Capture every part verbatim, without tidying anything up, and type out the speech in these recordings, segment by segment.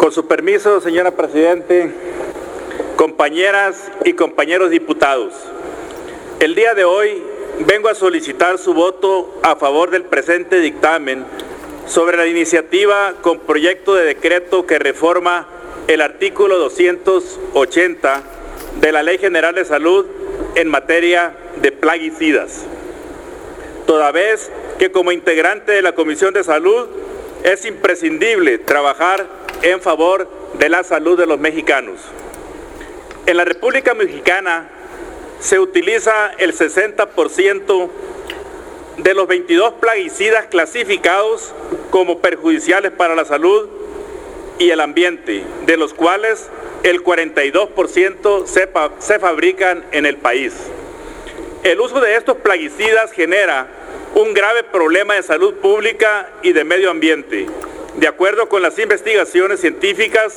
Con su permiso, señora Presidente, compañeras y compañeros diputados, el día de hoy vengo a solicitar su voto a favor del presente dictamen sobre la iniciativa con proyecto de decreto que reforma el artículo doscientos ochenta de la Ley General de Salud en materia de plaguicidas. Toda vez que como integrante de la Comisión de Salud es imprescindible trabajar en favor de la salud de los mexicanos. En la República Mexicana se utiliza el sesenta por ciento de los veintidós plaguicidas clasificados como perjudiciales para la salud y el ambiente, de los cuales el cuarenta y dos por ciento se, se fabrican en el país. El uso de estos plaguicidas genera un grave problema de salud pública y de medio ambiente. De acuerdo con las investigaciones científicas,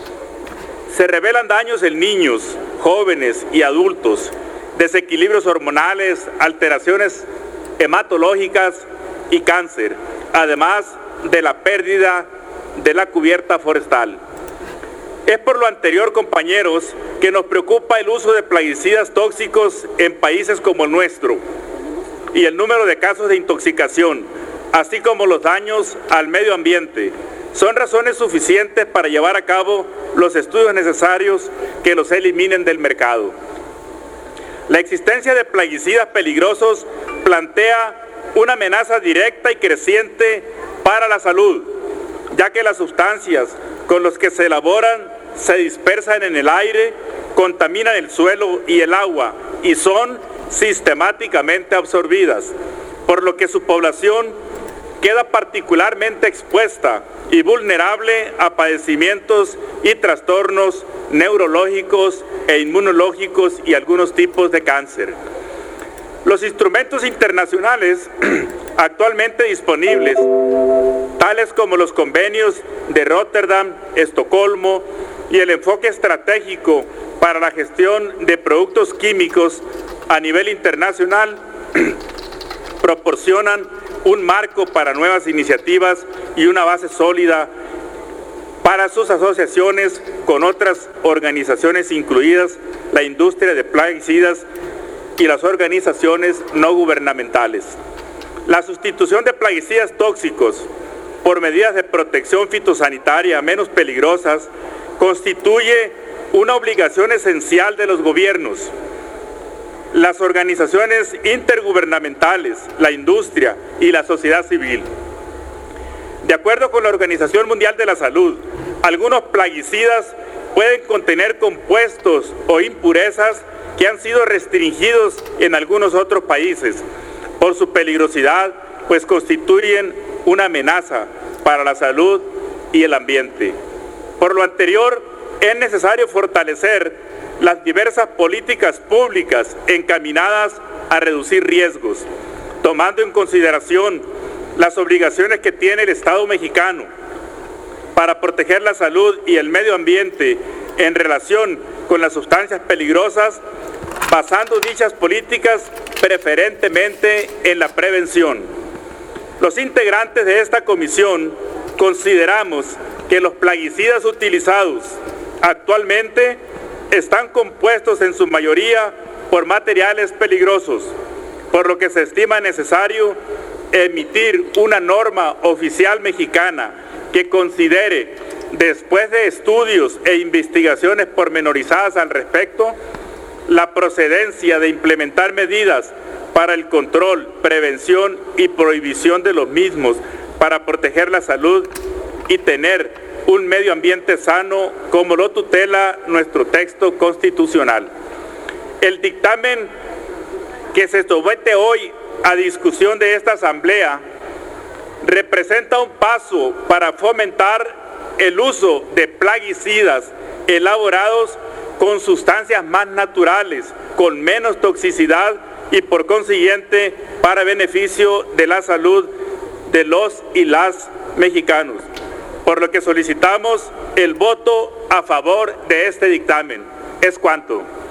se revelan daños en niños, jóvenes y adultos, desequilibrios hormonales, alteraciones hematológicas y cáncer, además de la pérdida de la cubierta forestal. Es por lo anterior, compañeros, que nos preocupa el uso de plaguicidas tóxicos en países como el nuestro y el número de casos de intoxicación, así como los daños al medio ambiente, son razones suficientes para llevar a cabo los estudios necesarios que los eliminen del mercado. La existencia de plaguicidas peligrosos plantea una amenaza directa y creciente para la salud, ya que las sustancias con las que se elaboran se dispersan en el aire, contaminan el suelo y el agua y son sistemáticamente absorbidas, por lo que su población queda particularmente expuesta y vulnerable a padecimientos y trastornos neurológicos e inmunológicos y algunos tipos de cáncer. Los instrumentos internacionales actualmente disponibles, tales como los convenios de Rotterdam, Estocolmo y el enfoque estratégico para la gestión de productos químicos a nivel internacional, proporcionan un marco para nuevas iniciativas y una base sólida para sus asociaciones con otras organizaciones, incluidas la industria de plaguicidas y las organizaciones no gubernamentales. La sustitución de plaguicidas tóxicos por medidas de protección fitosanitaria menos peligrosas constituye una obligación esencial de los gobiernos, las organizaciones intergubernamentales, la industria y la sociedad civil. De acuerdo con la Organización Mundial de la Salud, algunos plaguicidas pueden contener compuestos o impurezas que han sido restringidos en algunos otros países por su peligrosidad, pues constituyen una amenaza para la salud y el ambiente. Por lo anterior, es necesario fortalecer las diversas políticas públicas encaminadas a reducir riesgos, tomando en consideración las obligaciones que tiene el Estado mexicano para proteger la salud y el medio ambiente en relación con las sustancias peligrosas, basando dichas políticas preferentemente en la prevención. Los integrantes de esta comisión consideramos que los plaguicidas utilizados actualmente están compuestos en su mayoría por materiales peligrosos, por lo que se estima necesario emitir una norma oficial mexicana que considere, después de estudios e investigaciones pormenorizadas al respecto, la procedencia de implementar medidas para el control, prevención y prohibición de los mismos para proteger la salud y tener un medio ambiente sano como lo tutela nuestro texto constitucional. El dictamen que se somete hoy a discusión de esta Asamblea representa un paso para fomentar el uso de plaguicidas elaborados con sustancias más naturales, con menos toxicidad y por consiguiente para beneficio de la salud de los y las mexicanos, por lo que solicitamos el voto a favor de este dictamen. Es cuanto.